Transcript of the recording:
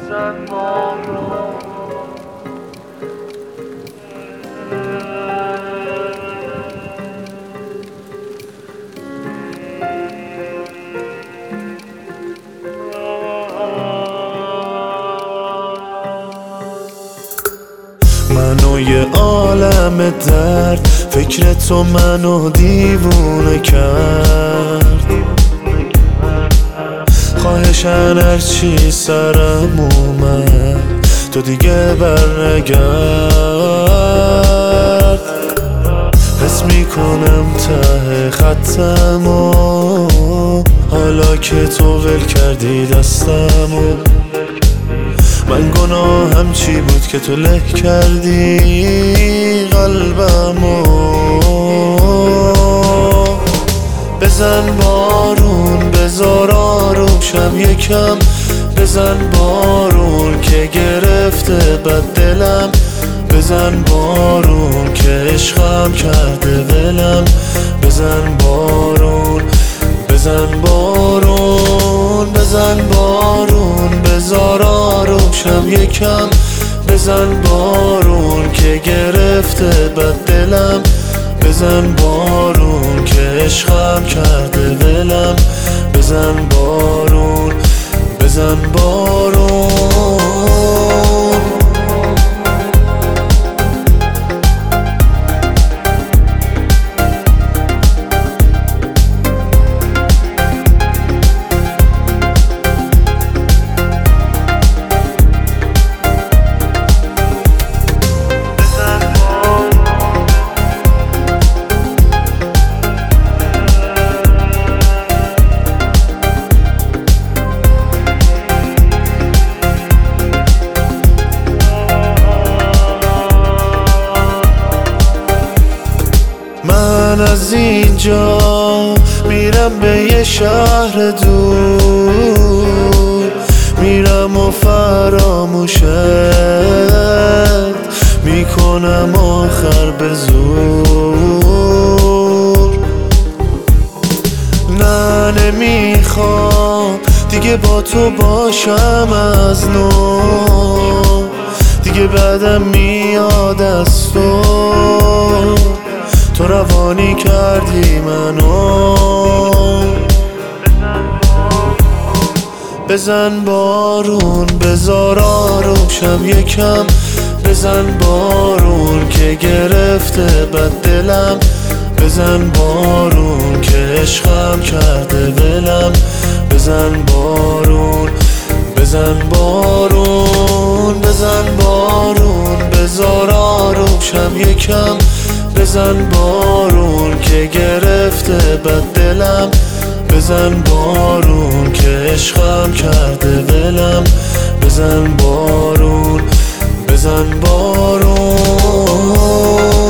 بزن بارون. منو یه عالم درد فکر تو منو دیوونه کرد. خواهشن هرچی سرم اومد تو دیگه برنگرد. حس میکنم ته خطمو حالا که تو ول کردی دستمو. من گناهم چی بود که تو له کردی قلبمو. بزن بارون بذار آروشم یکم. بزن بارون که گرفته بد دلم. بزن بارون که عشقم کرده ولم. بزن بارون بزن بارون بزن بارون بذار آروشم یکم. بزن بارون که گرفته بد دلم. بزن بارون که عشقم کرده ولم. بزن بارون بزن بارون. من از اینجا میرم به یه شهر دور. میرم و فراموشت میکنم آخر به زور. نه نمیخوام دیگه با تو باشم از نو. دیگه بعدم میاد از تو. تو روانی کردی منو. بزن بارون بذار آروشم یکم. بزن بارون که گرفته بد دلم. بزن بارون که عشقم کرده ولم. بزن بارون بزن بارون بزن بارون بذار آروشم یکم. بزن بارون که گرفته بد دلم. بزن بارون که عشقم کرده ولم. بزن بارون بزن بارون.